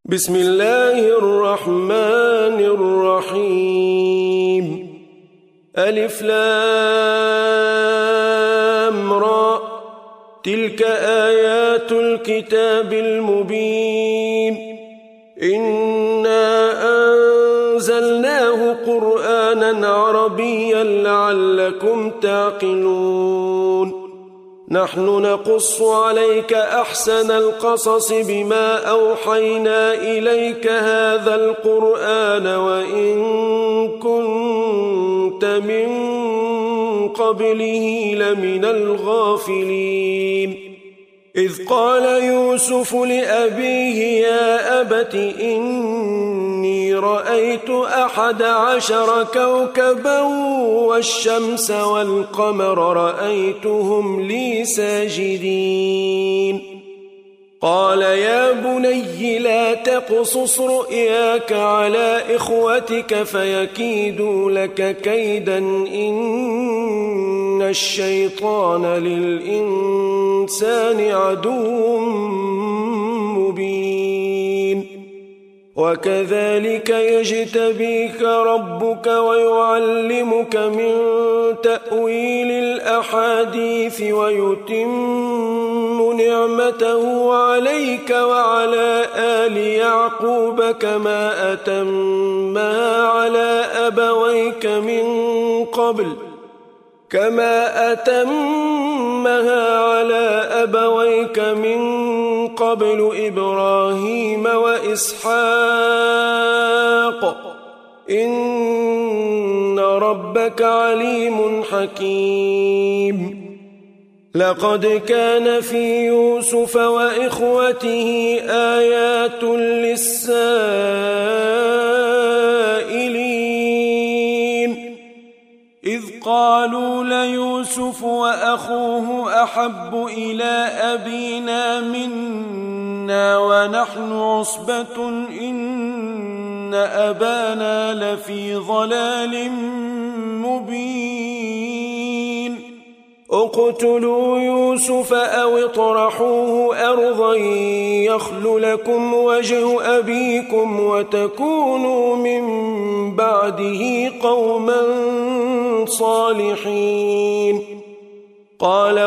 بسم الله الرحمن الرحيم. ألف لام را، تلك آيات الكتاب المبين. إنا أنزلناه قرآنا عربيا لعلكم تعقلون. نحن نقص عليك أحسن القصص بما أوحينا إليك هذا القرآن وإن كنت من قبله لمن الغافلين. إذ قال يوسف لأبيه يا أبت إني رأيت 11 كوكبا والشمس والقمر رأيتهم لي ساجدين. قال يا بني لا تقصص رؤياك على إخوتك فيكيدوا لك كيدا إن الشيطان للإنسان عدو مبين. وكذلك يجتبيك ربك ويعلمك من تأويل الأحاديث ويتم نعمته عليك وعلى آل يعقوب كما أتمها على أبويك من قبل إبراهيم وإسحاق إن ربك عليم حكيم. لقد كان في يوسف وإخوته آيات للسائلين إذ قالوا ليوسف وأخوه أحب إلى أبينا منا ونحن عصبة إن أبانا لفي ضلال مبين. اقتلوا يوسف أو اطرحوه أرضا يخل لكم وجه أبيكم وتكونوا من بعده قوما صالحين. قال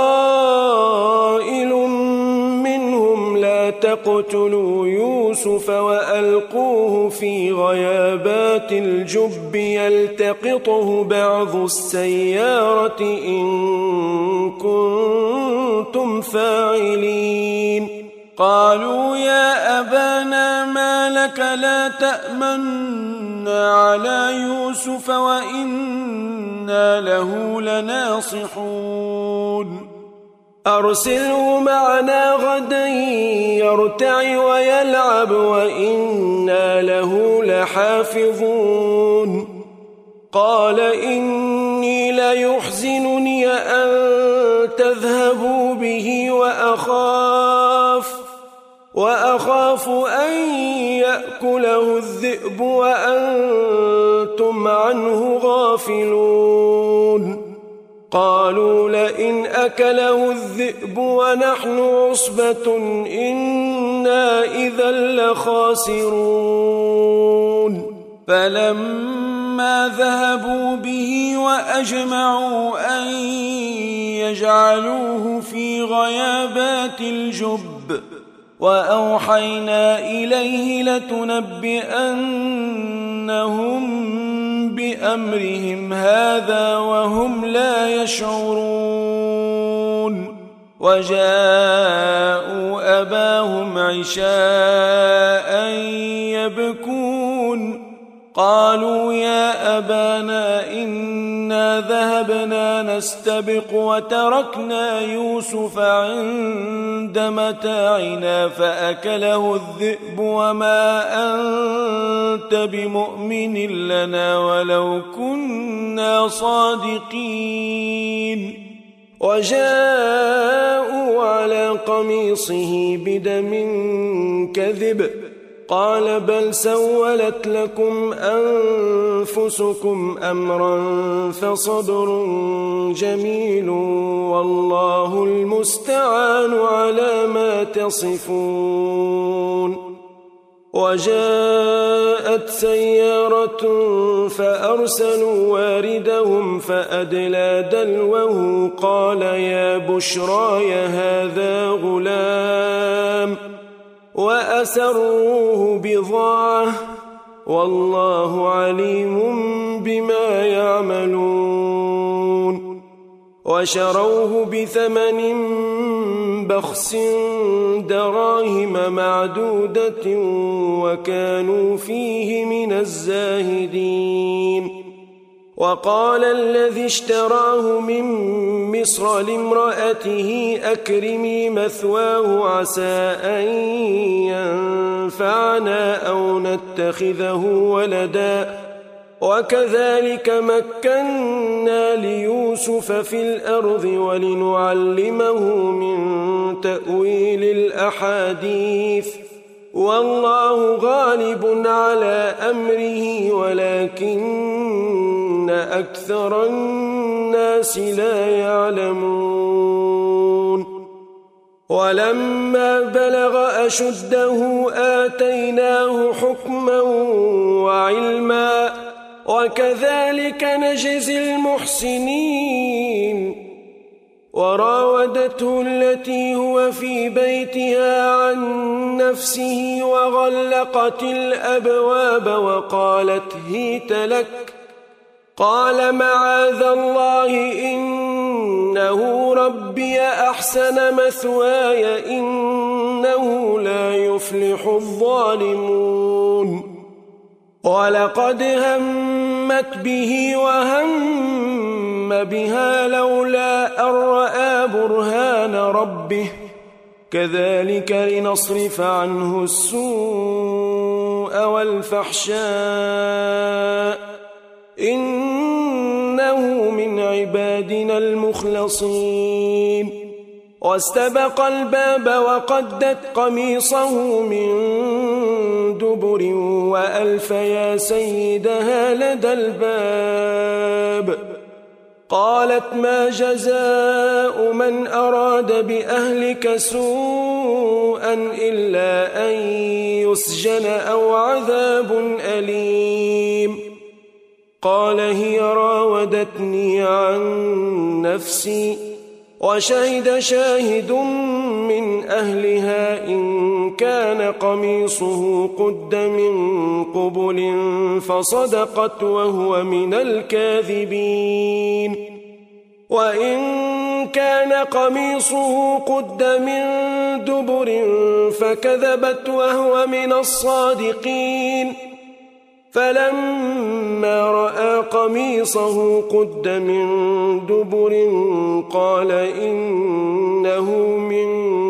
قائل منهم لا تقتلوا يوسف وألقوه في غيابات الجب يلتقطه بعض السيارة إن كنتم فاعلين. قالوا يا أبانا ما لك لا تأمنا على يوسف وإنا له لناصحون. أرسله معنا غدا يرتع ويلعب وإنا له لحافظون. قال إني ليحزنني أن تذهبوا به وأخاف أن يأكله الذئب وأنتم عنه غافلون. قالوا لئن أكله الذئب ونحن عصبة إنا إذا لخاسرون. فلما ذهبوا به وأجمعوا أن يجعلوه في غيابات الجب وأوحينا إليه لتنبئنهم بأمرهم هذا وهم لا يشعرون. وجاءوا أباهم عشاء يبكون. قالوا يا أبانا إنا ذهبنا نستبق وتركنا يوسف عند متاعنا فأكله الذئب وما أنت بمؤمن لنا ولو كنا صادقين. وجاءوا على قميصه بدم كذب قال بل سولت لكم أنفسكم أمرا فصبر جميل والله المستعان على ما تصفون. وجاءت سيارة فأرسلوا واردهم فأدلى دلوه قال يا بشراي هذا غلام وأسروه بضاعة والله عليم بما يعملون وشروه بثمن بخس دراهم معدودة وكانوا فيه من الزاهدين وقال الذي اشتراه من مصر لامرأته أكرمي مثواه عسى أن ينفعنا أو نتخذه ولدا وكذلك مكنا ليوسف في الأرض ولنعلمه من تأويل الأحاديث والله غالب على أمره ولكن أكثر الناس لا يعلمون ولما بلغ أشده آتيناه حكما وعلما وكذلك نجزي المحسنين وراودته التي هو في بيتها عن نفسه وغلقت الأبواب وقالت هيت لك قال معاذ الله إنه ربي أحسن مثواي إنه لا يفلح الظالمون ولقد همت به وهم بها لولا أن رأى برهان ربه كذلك لنصرف عنه السوء والفحشاء إنه من عبادنا المخلصين واستبق الباب وقدت قميصه من دبر وألف يا سيدها لدى الباب قالت ما جزاء من أراد بأهلك سوءا إلا أن يسجن أو عذاب أليم قال هي راودتني عن نفسي وشهد شاهد من أهلها إن كان قميصه قد من قبل فصدقت وهو من الكاذبين وإن كان قميصه قد من دبر فكذبت وهو من الصادقين فلما رأى قميصه قد من دبر قال إنه من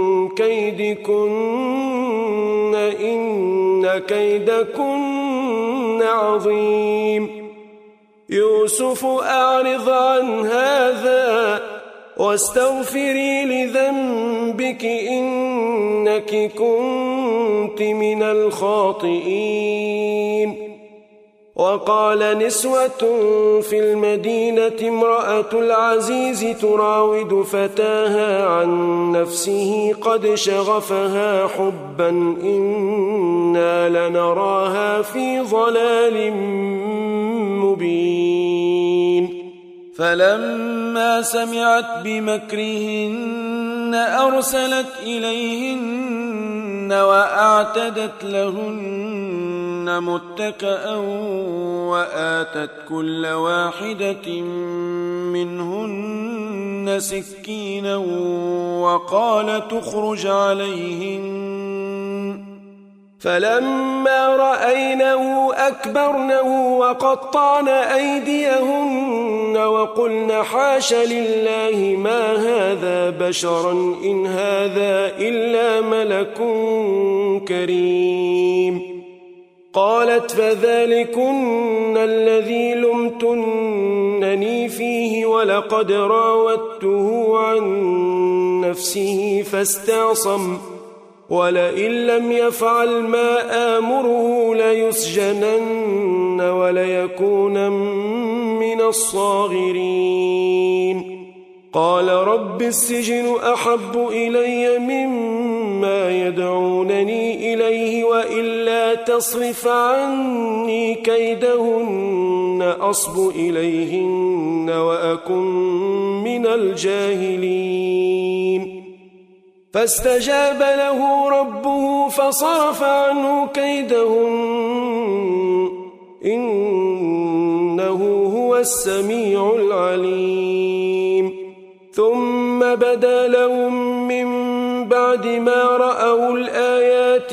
كيدكن إن كيدكن عظيم يوسف أعرض عن هذا واستغفري لذنبك إنك كنت من الخاطئين وقال نسوة في المدينة امرأة العزيز تراود فتاها عن نفسه قد شغفها حبا إنا لنراها في ضلال مبين فلما سمعت بمكرهن أرسلت إليهن وأعتدت لهن متكأ وآتت كل واحدة منهن سكينا وقال تخرج عليهن فلما رأينه أكبرنه وقطعن أيديهن وقلن حاش لله ما هذا بشرا إن هذا إلا ملك كريم قالت فذلكن الذي لمتنني فيه ولقد راودته عن نفسه فاستعصم ولئن لم يفعل ما آمره ليسجنن وليكون من الصاغرين قال رب السجن أحب إلي مما يدعونني إليه وإلا تصرف عني كيدهن أصب إليهن وأكن من الجاهلين فاستجاب له ربه فصرف عنه كيدهن إنه هو السميع العليم ثم بدا لهم من بعد ما رأوا الآيات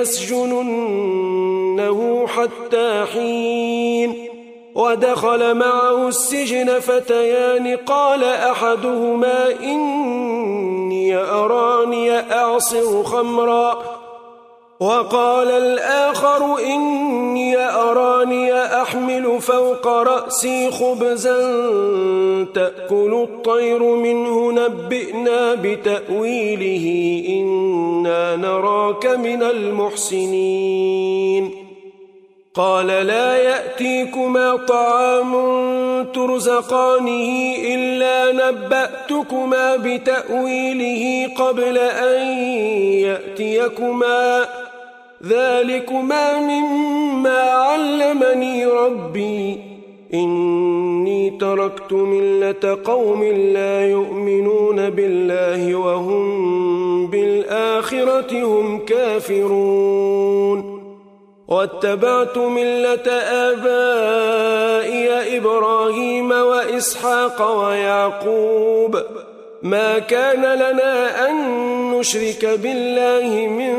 ليسجننه حتى حين ودخل معه السجن فتيان قال أحدهما إني أراني أعصر خمرا وقال الآخر إني أراني أحمل فوق رأسي خبزا تأكل الطير منه نبئنا بتأويله إنا نراك من المحسنين قال لا يأتيكما طعام ترزقانه إلا نبأتكما بتأويله قبل أن يأتيكما ذلكما مما علمني ربي إني تركت ملة قوم لا يؤمنون بالله وهم بالآخرة هم كافرون واتبعت ملة آبائي إبراهيم وإسحاق ويعقوب ما كان لنا أن نشرك بالله من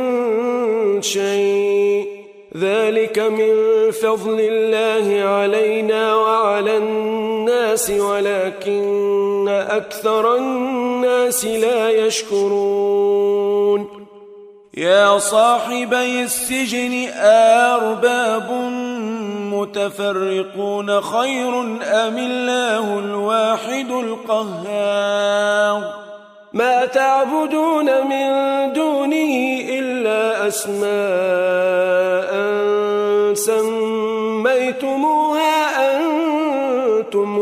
شيء ذلك من فضل الله علينا وعلى الناس ولكن أكثر الناس لا يشكرون يا صاحبي السجن أرباب متفرقون خير أم الله الواحد القهار ما تعبدون من دونه إلا أسماء سميتموها أنتم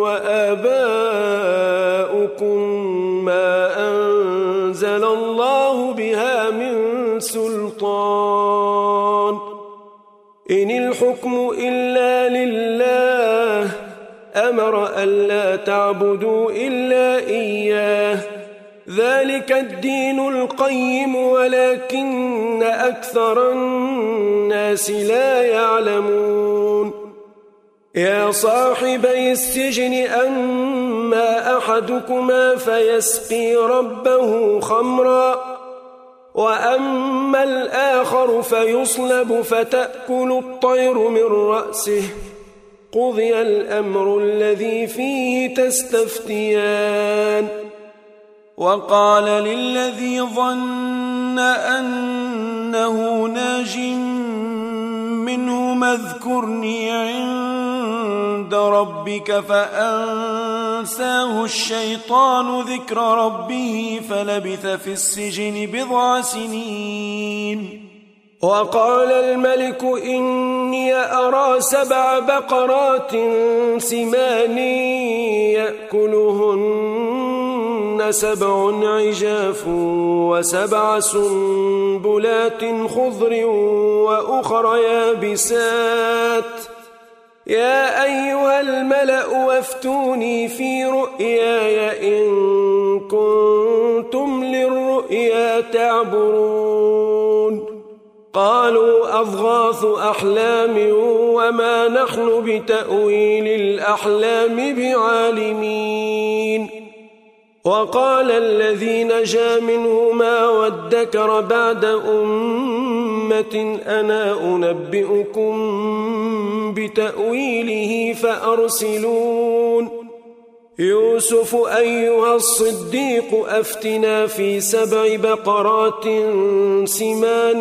وآباؤكم ما أنزل الله بها من سلطان إن الحكم إلا لله أمر ألا تعبدوا إلا إياه ذلك الدين القيم ولكن أكثر الناس لا يعلمون يا صاحبي السجن أما أحدكما فيسقي ربه خمرا وأما الآخر فيصلب فتأكل الطير من رأسه قضي الأمر الذي فيه تستفتيان وقال للذي ظن أنه ناج منه اذكرني عند ربك فأنساه الشيطان ذكر ربه فلبث في السجن 7 سنين وقال الملك إني أرى 7 بقرات سمان يأكلهن 7 عجاف و7 سنبلات خضر وأخر يابسات يا أيها الملأ وافتوني في رؤياي إن كنتم للرؤيا تعبرون قالوا أضغاث أحلام وما نحن بتأويل الأحلام بعالمين وقال الذي نجا منهما وادكر بعد أمة أنا أنبئكم بتأويله فأرسلون يوسف أيها الصديق أفتنا في 7 بقرات سمان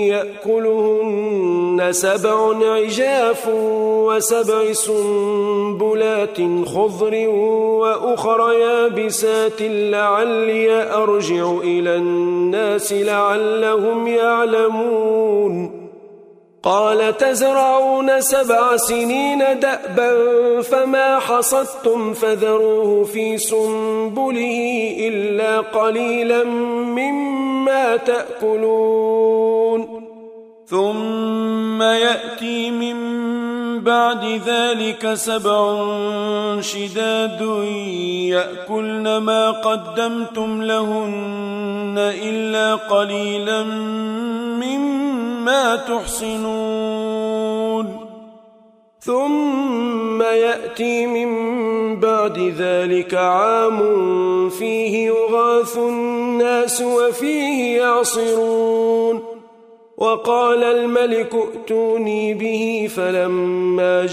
يأكلهن 7 عجاف و7 سنبلات خضر وأخر يابسات لعلي أرجع إلى الناس لعلهم يعلمون قال تزرعون 7 سنين دأبا فما حصدتم فذروه في سنبله إلا قليلا مما تأكلون ثم يأتي من بعد ذلك 7 شداد يأكلن ما قدمتم لهن إلا قليلا مما تحصنون ثم يأتي من بعد ذلك عام فيه يغاث الناس وفيه يعصرون وقال الملك ائتوني به فلما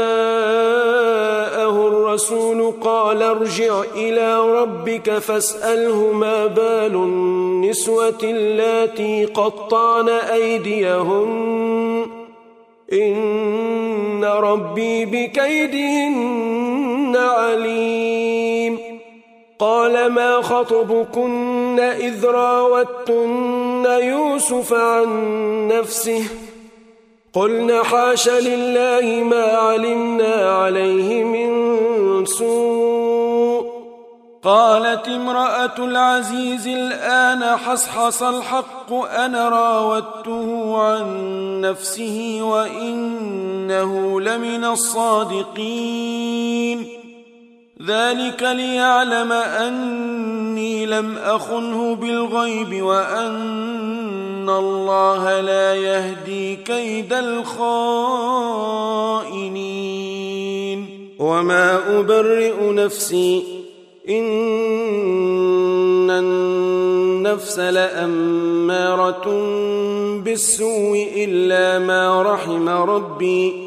جاءه الرسول قال ارجع إلى ربك فاسأله ما بال النسوة اللاتي قطعن أيديهن إن ربي بكيدهن عليم قال ما خطبكن إذ راوتن يوسف عن نفسه قلنا حاش لله ما علمنا عليه من سوء قالت امرأة العزيز الآن حصحص الحق أنا راودته عن نفسه وإنه لمن الصادقين ذلك ليعلم أني لم أخنه بالغيب وأن الله لا يهدي كيد الخائنين وما أبرئ نفسي إن النفس لأمارة بالسوء إلا ما رحم ربي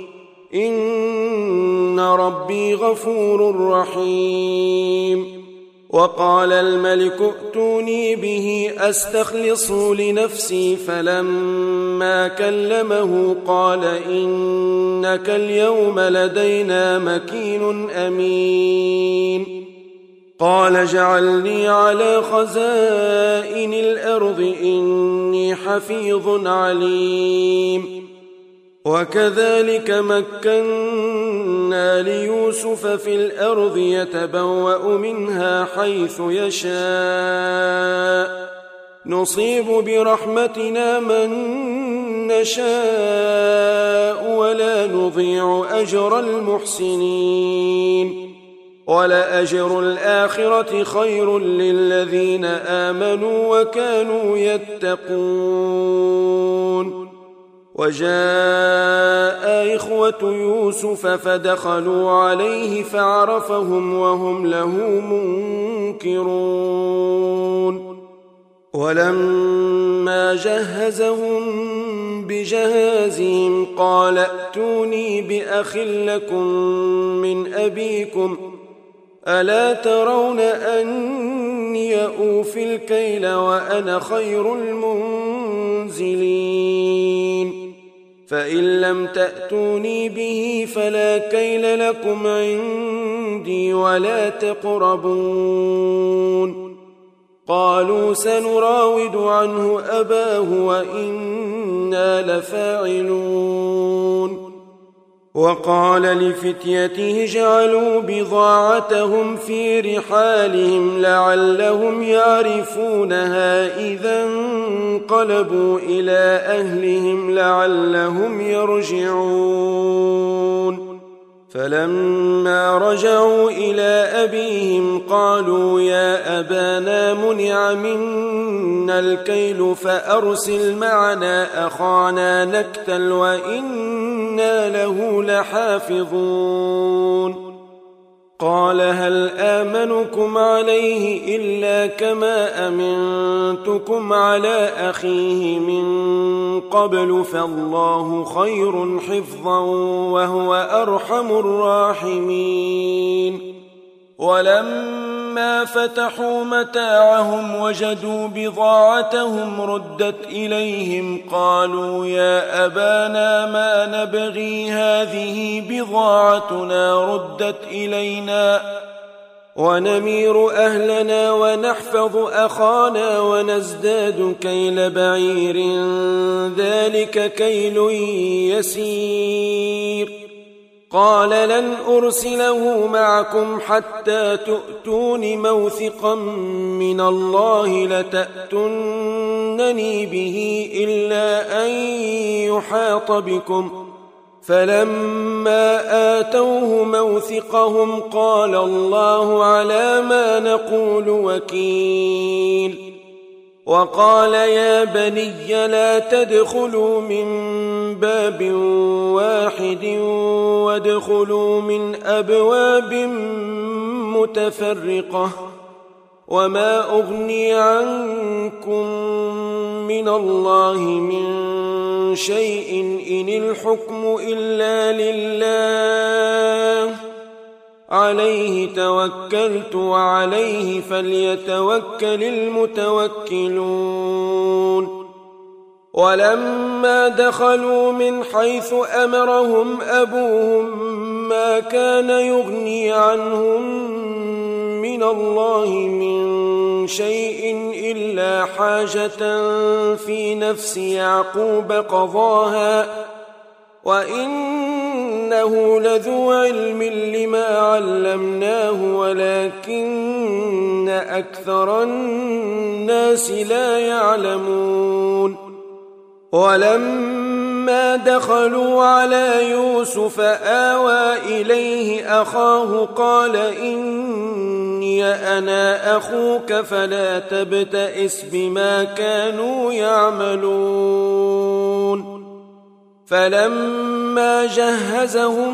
إن ربي غفور رحيم وقال الملك ائتوني به أستخلصه لنفسي فلما كلمه قال إنك اليوم لدينا مكين أمين قال اجعلني على خزائن الأرض إني حفيظ عليم وكذلك مكنا ليوسف في الأرض يتبوأ منها حيث يشاء نصيب برحمتنا من نشاء ولا نضيع أجر المحسنين ولأجر الآخرة خير للذين آمنوا وكانوا يتقون وجاء إخوة يوسف فدخلوا عليه فعرفهم وهم له منكرون ولما جهزهم بجهازهم قال ائتوني بأخ لكم من أبيكم ألا ترون أني أوفي الكيل وأنا خير المنزلين فإن لم تأتوني به فلا كيل لكم عندي ولا تقربون قالوا سنراود عنه أباه وإنا لفاعلون وقال لفتيته اجعلوا بضاعتهم في رحالهم لعلهم يعرفونها إذا انقلبوا إلى أهلهم لعلهم يرجعون فلما رجعوا إلى أبيهم قالوا يا أبانا منع منا الكيل فأرسل معنا أخانا نكتل وإنا له لحافظون قال هل آمنكم عليه إلا كما أمنتكم على أخيه من قبل فالله خير حفظا وهو أرحم الراحمين ولما فتحوا متاعهم وجدوا بضاعتهم ردت إليهم قالوا يا أبانا ما نبغي هذه بضاعتنا ردت إلينا ونمير أهلنا ونحفظ أخانا ونزداد كيل بعير ذلك كيل يسير. قال لن أرسله معكم حتى تؤتون موثقا من الله لتأتونني به إلا أن يحاط بكم. فلما آتوه موثقهم قال الله على ما نقول وكيل. وقال يا بني لا تدخلوا من باب واحد وادخلوا من أبواب متفرقة وما أغني عنكم من الله من شيء إن الحكم إلا لله عليه توكلت وعليه فليتوكل المتوكلون. ولما دخلوا من حيث أمرهم أبوهم ما كان يغني عنهم من الله من شيء إلا حاجة في نفس يعقوب قضاها وإنه لذو علم لما علمناه ولكن أكثر الناس لا يعلمون. ولما دخلوا على يوسف آوى إليه أخاه قال إني أنا أخوك فلا تبتئس بما كانوا يعملون. فلما جهزهم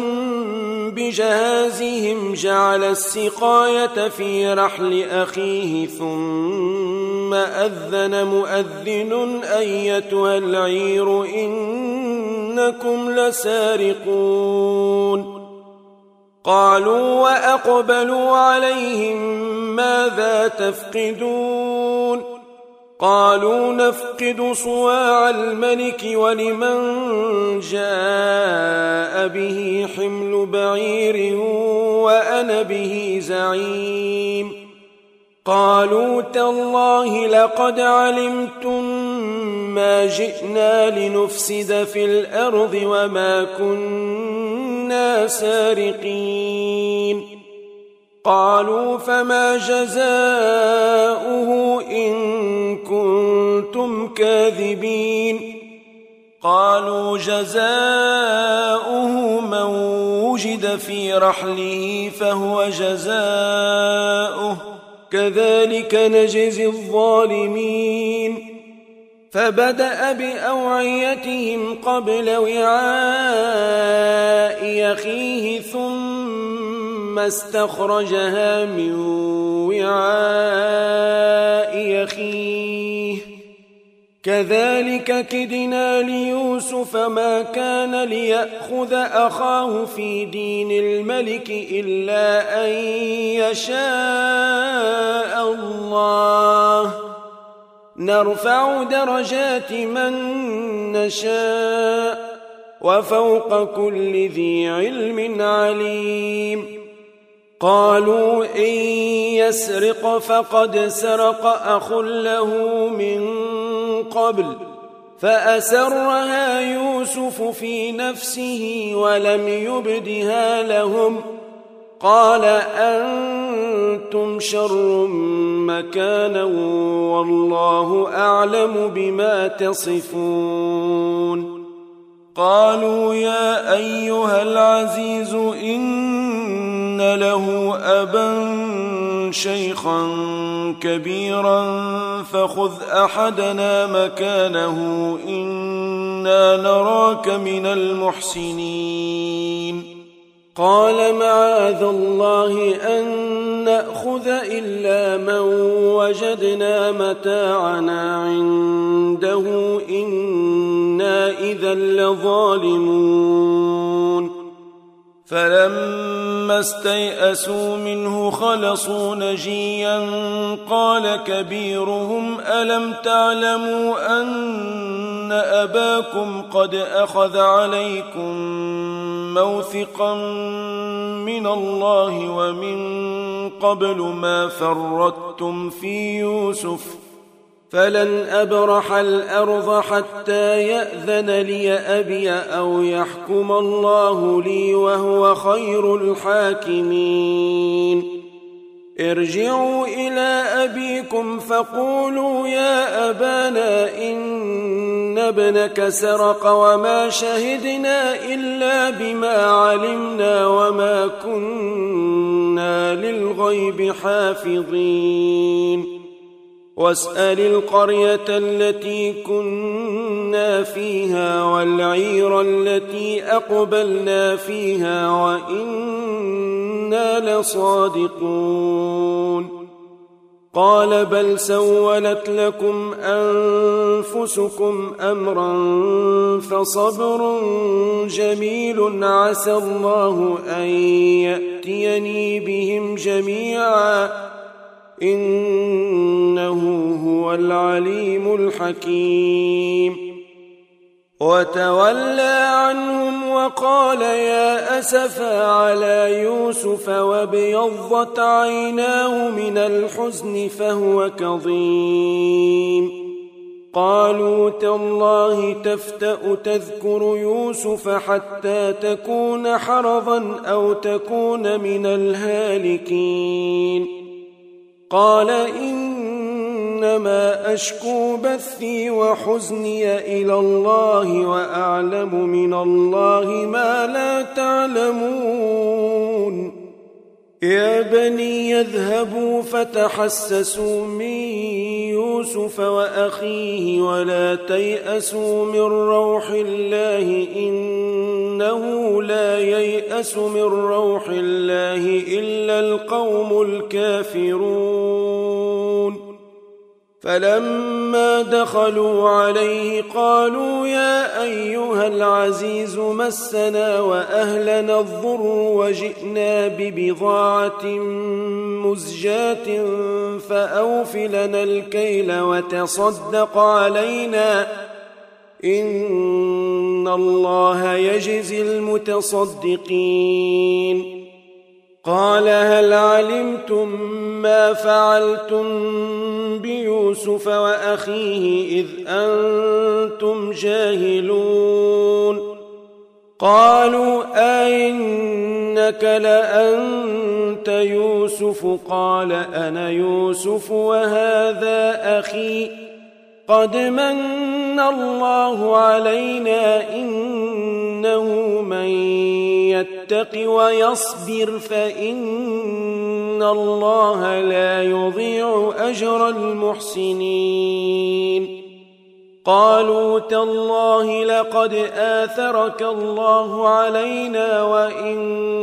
بجهازهم جعل السقاية في رحل أخيه ثم أذن مؤذن أيتها العير إنكم لسارقون. قالوا وأقبلوا عليهم ماذا تفقدون؟ قالوا نفقد صواع الملك ولمن جاء به حمل بعير وأنا به زعيم. قالوا تالله لقد علمتم ما جئنا لنفسد في الأرض وما كنا سارقين. قالوا فما جزاؤه إن كنتم كاذبين؟ قالوا جزاؤه من وجد في رحله فهو جزاؤه كذلك نجزي الظالمين. فبدأ بأوعيتهم قبل وعاء أخيه ثم استخرجها من وعاء أخيه كذلك كدنا ليوسف ما كان ليأخذ أخاه في دين الملك إلا أن يشاء الله نرفع درجات من نشاء وفوق كل ذي علم عليم. قالوا إن يسرق فقد سرق أخ له من قبل فأسرها يوسف في نفسه ولم يبدها لهم. قال أنتم شر مكانا والله أعلم بما تصفون. قالوا يا أيها العزيز إن له أبا شيخا كبيرا فخذ أحدنا مكانه إنا نراك من المحسنين. قال معاذ الله أن نأخذ إلا من وجدنا متاعنا عنده إنا إذا لظالمون. فلما استيئسوا منه خلصوا نجيا قال كبيرهم ألم تعلموا أن أباكم قد أخذ عليكم موثقا من الله ومن قبل ما فرطتم في يوسف فلن أبرح الأرض حتى يأذن لي أبي أو يحكم الله لي وهو خير الحاكمين ارجعوا إلى أبيكم فقولوا يا أبانا إن ابنك سرق وما شهدنا إلا بما علمنا وما كنا للغيب حافظين واسأل القرية التي كنا فيها والعير التي أقبلنا فيها وإنا لصادقون قال بل سولت لكم أنفسكم أمرا فصبر جميل عسى الله أن يأتيني بهم جميعا إنه هو العليم الحكيم وتولى عنهم وقال يا أسفا على يوسف وابيضت عيناه من الحزن فهو كظيم قالوا تالله تفتأ تذكر يوسف حتى تكون حرضا أو تكون من الهالكين قال إنما أشكو بثي وحزني إلى الله وأعلم من الله ما لا تعلمون يا بني يذهبوا فتحسسوا من يوسف وأخيه ولا تيأسوا من روح الله إنه لا ييأس من روح الله إلا القوم الكافرون فلما دخلوا عليه قالوا يا أيها العزيز مسنا وأهلنا الضر وجئنا ببضاعة مزجاة فأوف لنا الكيل وتصدق علينا إن الله يجزي المتصدقين قال هل علمتم ما فعلتم بيوسف وأخيه إذ أنتم جاهلون قالوا أئنك لأنت يوسف قال أنا يوسف وهذا أخي قد من الله علينا إنه من يتق ويصبر فإن الله لا يضيع أجر المحسنين قالوا تالله لقد آثرك الله علينا وإن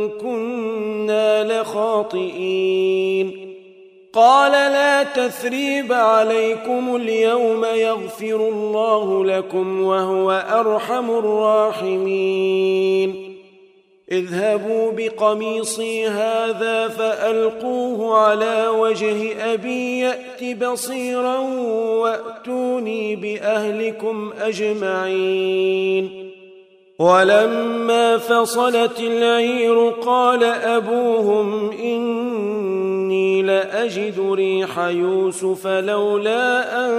كنا لخاطئين قال لا تثريب عليكم اليوم يغفر الله لكم وهو أرحم الراحمين اذهبوا بقميصي هذا فألقوه على وجه أبي يأت بصيرا وأتوني بأهلكم أجمعين ولما فصلت العير قال أبوهم إني لأجد ريح يوسف لولا أن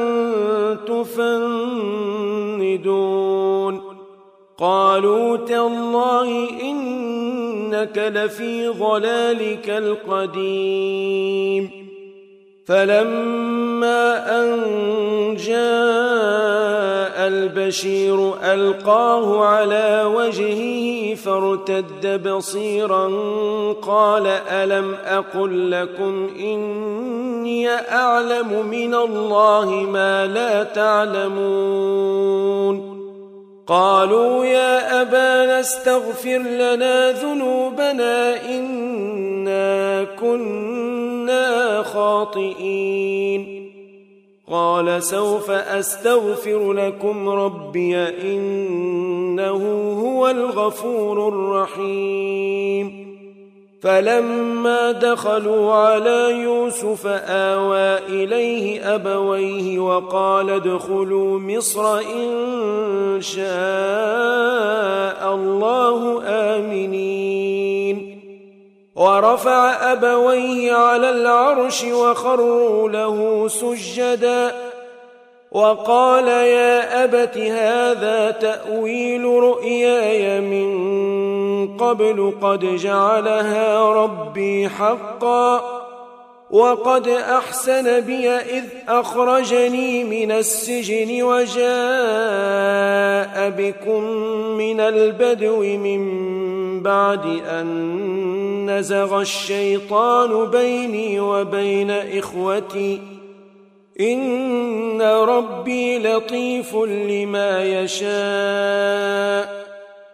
تفندون قالوا تالله إنك لفي ضلالك القديم فلما أن جاء البشير ألقاه على وجهه فارتد بصيرا قال ألم أقل لكم إني أعلم من الله ما لا تعلمون قالوا يا أبانا استغفر لنا ذنوبنا إنا كنا خاطئين قال سوف أستغفر لكم ربي إنه هو الغفور الرحيم فلما دخلوا على يوسف آوى إليه أبويه وقال ادخلوا مصر إن شاء الله آمنين ورفع أبويه على العرش وخروا له سجدا وقال يا أبت هذا تأويل رؤياي من قبل قد جعلها ربي حقا وقد أحسن بي إذ أخرجني من السجن وجاء بكم من البدو من بعد أن نزغ الشيطان بيني وبين إخوتي إن ربي لطيف لما يشاء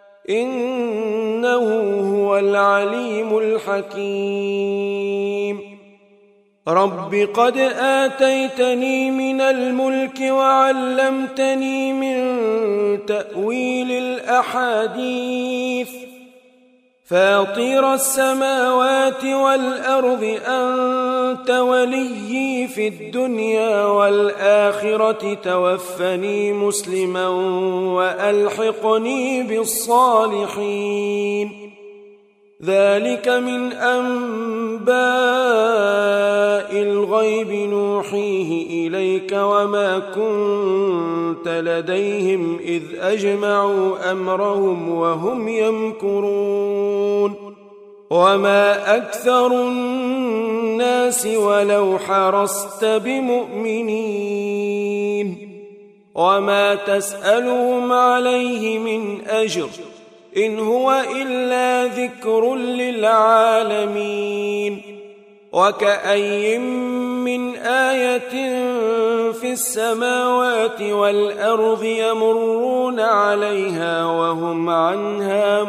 إنه هو العليم الحكيم رب قد آتيتني من الملك وعلمتني من تأويل الأحاديث فاطر السماوات والأرض أنت وليي في الدنيا والآخرة توفني مسلما وألحقني بالصالحين ذلك من أنباء الغيب نوحيه إليك وما كنت لديهم إذ أجمعوا أمرهم وهم يمكرون وما أكثر الناس ولو حرصت بمؤمنين وما تسألهم عليه من أجر إن هو إلا ذكر للعالمين وكأي من آية في السماوات والأرض يمرون عليها وهم عنها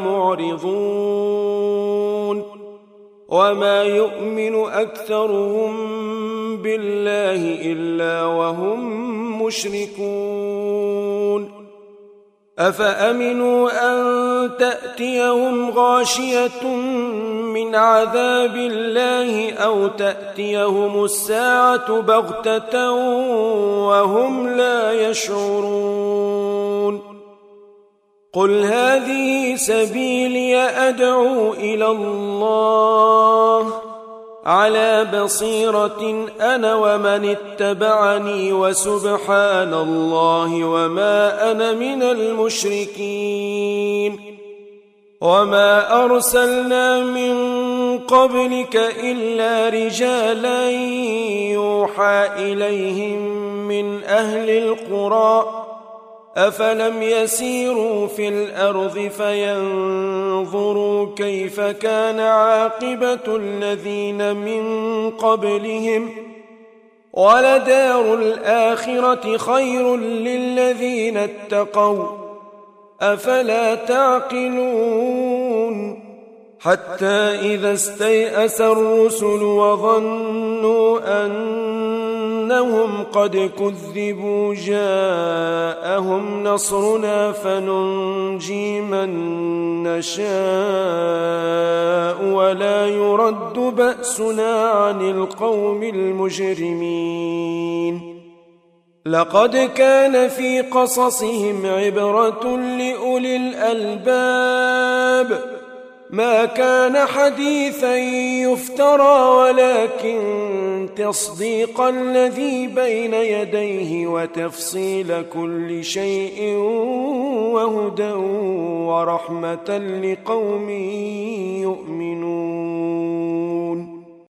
معرضون وما يؤمن أكثرهم بالله إلا وهم مشركون أفأمنوا أن تأتيهم غاشية من عذاب الله أو تأتيهم الساعة بغتة وهم لا يشعرون قل هذه سبيلي أدعو إلى الله على بصيرة أنا ومن اتبعني وسبحان الله وما أنا من المشركين وما أرسلنا من قبلك إلا رجالا يوحى إليهم من أهل القرى أفلم يسيروا في الأرض فينظروا كيف كان عاقبة الذين من قبلهم ولدار الآخرة خير للذين اتقوا أفلا تعقلون حتى إذا استيأس الرسل وظنوا أنهم قد كذبوا جاءهم نصرنا فننجي من نشاء ولا يرد بأسنا عن القوم المجرمين لقد كان في قصصهم عبرة لأولي الألباب ما كان حديثا يفترى ولكن تصديق الذي بين يديه وتفصيل كل شيء وهدى ورحمة لقوم يؤمنون